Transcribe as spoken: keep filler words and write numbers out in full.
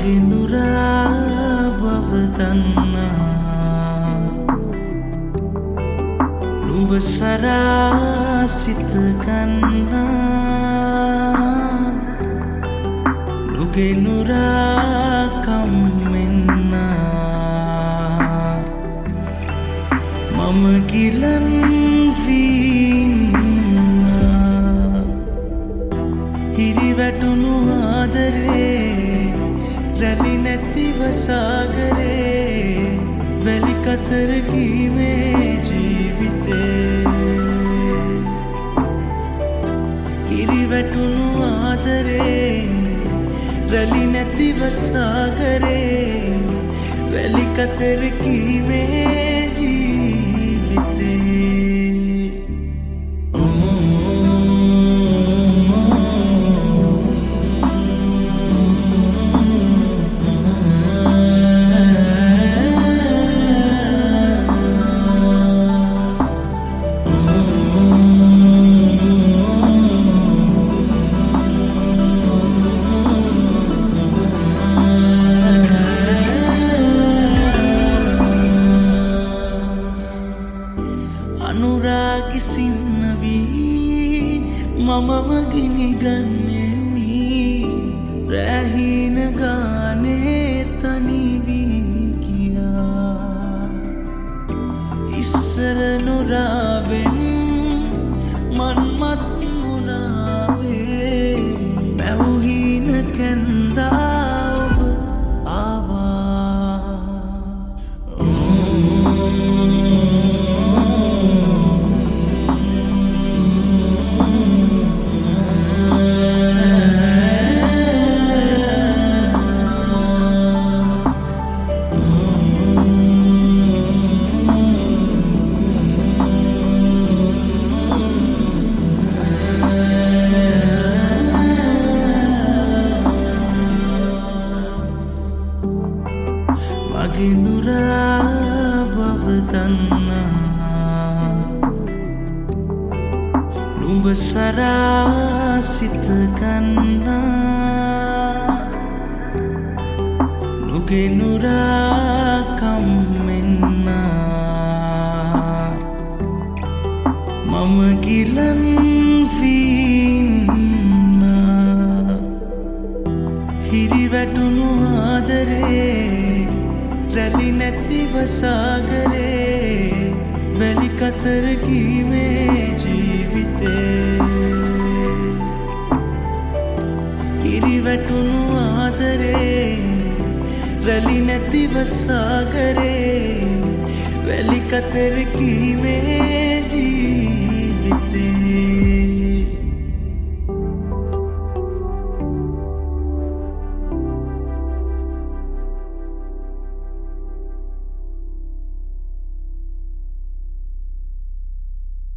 මගේ නුරා බව දන්නා නුඹ සරා සිත ගන්නා නුගේ නුරා කම්මෙන්නා මම ගිලන් වීන්නා හිරි වැටුණු ආදරේ රැලි නැතිව සාගරේ වැලි කතර කීමේ ජීවිතේ හිරි වැටුණු ආදරේ රැලි නැතිව සාගරේ වැලි කතර කීමේ අනුරාගි සින්නවී මමම ගිනිගන්නෙමි රැහින ගානේ තනිවී ගියා ඉස්සර නොරාවෙන් මන්මත් මුණාවේ මැවුහින කැන්දා ඔබ ආවා මගේ නුරා බව දන්නා නුඹ සරා සිත ගන්නා නුගේ නුරා කම්මෙන්නා මම ගිලන් වීන්නා හිරි වැටුණු ආදරේ රැලි නැතිව සාගරේ වැලි කතර කීමේ ජීවිතේ හිරි වැටුණු ආදරේ රැලි නැතිව සාගරේ වැලි කතර කීමේ ජීවිතේ